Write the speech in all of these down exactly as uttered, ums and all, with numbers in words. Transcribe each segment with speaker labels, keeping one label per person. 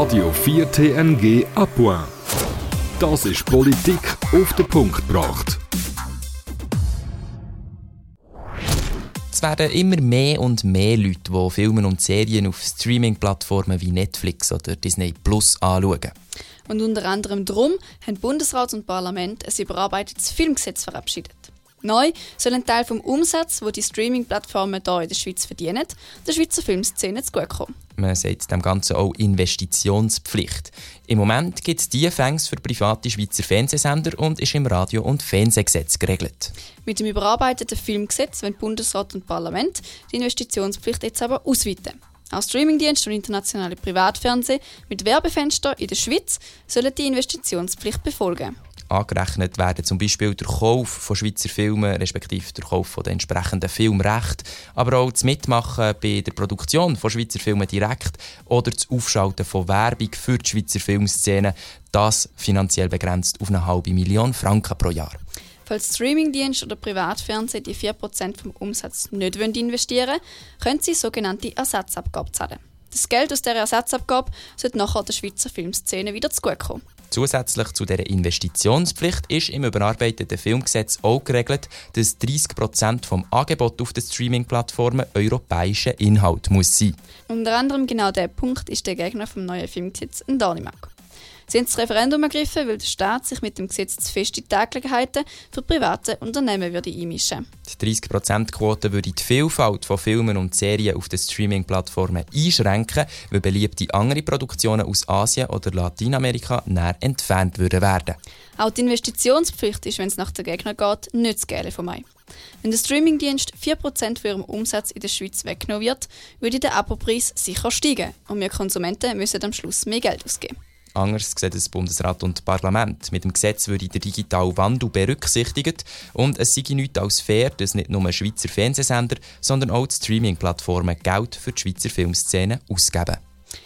Speaker 1: Radio vier T N G Apoin. Das ist Politik auf den Punkt gebracht.
Speaker 2: Es werden immer mehr und mehr Leute, die Filme und Serien auf Streaming-Plattformen wie Netflix oder Disney Plus anschauen.
Speaker 3: Und unter anderem darum haben Bundesrat und Parlament ein überarbeitetes Filmgesetz verabschiedet. Neu soll ein Teil vom Umsatz, den die Streaming-Plattformen hier in der Schweiz verdienen, der Schweizer Filmszene zugutekommen.
Speaker 2: Man sagt dem Ganzen auch Investitionspflicht. Im Moment gibt es diese Fängs für private Schweizer Fernsehsender und ist im Radio- und Fernsehgesetz geregelt.
Speaker 3: Mit dem überarbeiteten Filmgesetz wollen Bundesrat und Parlament die Investitionspflicht jetzt aber ausweiten. Auch Streamingdienste und internationale Privatfernsehen mit Werbefenstern in der Schweiz sollen die Investitionspflicht befolgen.
Speaker 2: Angerechnet werden zum Beispiel der Kauf von Schweizer Filmen, respektive der Kauf von den entsprechenden Filmrechten, aber auch das Mitmachen bei der Produktion von Schweizer Filmen direkt oder das Aufschalten von Werbung für die Schweizer Filmszene, das finanziell begrenzt auf eine halbe Million Franken pro Jahr.
Speaker 3: Falls Streamingdienste oder Privatfernsehen die vier Prozent vom Umsatz nicht investieren wollen, können sie sogenannte Ersatzabgabe zahlen. Das Geld aus dieser Ersatzabgabe sollte nachher der Schweizer Filmszene wieder zugutekommen.
Speaker 2: Zusätzlich zu dieser Investitionspflicht ist im überarbeiteten Filmgesetz auch geregelt, dass dreissig Prozent vom Angebot auf den Streaming-Plattformen europäischer Inhalt muss sein.
Speaker 3: Unter anderem genau dieser Punkt ist der Gegner vom neuen Filmgesetz ein Dänemark. Sie haben das Referendum ergriffen, weil der Staat sich mit dem Gesetz zu fest in die Angelegenheiten für private Unternehmen würde einmischen.
Speaker 2: Die dreissig Prozent Quote würde die Vielfalt von Filmen und Serien auf den Streaming-Plattformen einschränken, weil beliebte andere Produktionen aus Asien oder Lateinamerika näher entfernt würden werden.
Speaker 3: Auch die Investitionspflicht ist, wenn es nach den Gegnern geht, nicht das Gelbe von Mai. Wenn der Streamingdienst vier Prozent von ihrem Umsatz in der Schweiz weggenommen wird, würde der Abopreis sicher steigen und wir Konsumenten müssen am Schluss mehr Geld ausgeben.
Speaker 2: Anders sieht das Bundesrat und Parlament. Mit dem Gesetz würde der digitale Wandel berücksichtigt und es sei nichts als fair, dass nicht nur Schweizer Fernsehsender, sondern auch die Streaming-Plattformen Geld für die Schweizer Filmszene ausgeben.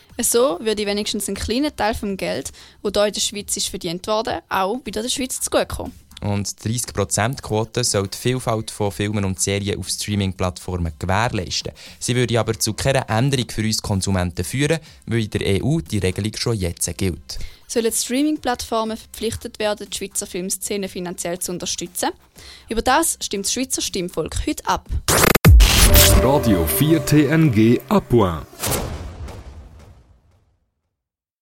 Speaker 3: So würde wenigstens ein kleiner Teil des Geldes, das hier in der Schweiz ist verdient wurde, auch wieder der Schweiz zugutekommen.
Speaker 2: Und die dreissig Prozent Quote soll die Vielfalt von Filmen und Serien auf Streaming-Plattformen gewährleisten. Sie würde aber zu keiner Änderung für uns Konsumenten führen, weil in der E U die Regelung schon jetzt gilt.
Speaker 3: Sollen Streaming-Plattformen verpflichtet werden, die Schweizer Filmszene finanziell zu unterstützen? Über das stimmt das Schweizer Stimmvolk heute ab.
Speaker 1: Radio vier T N G Apoin.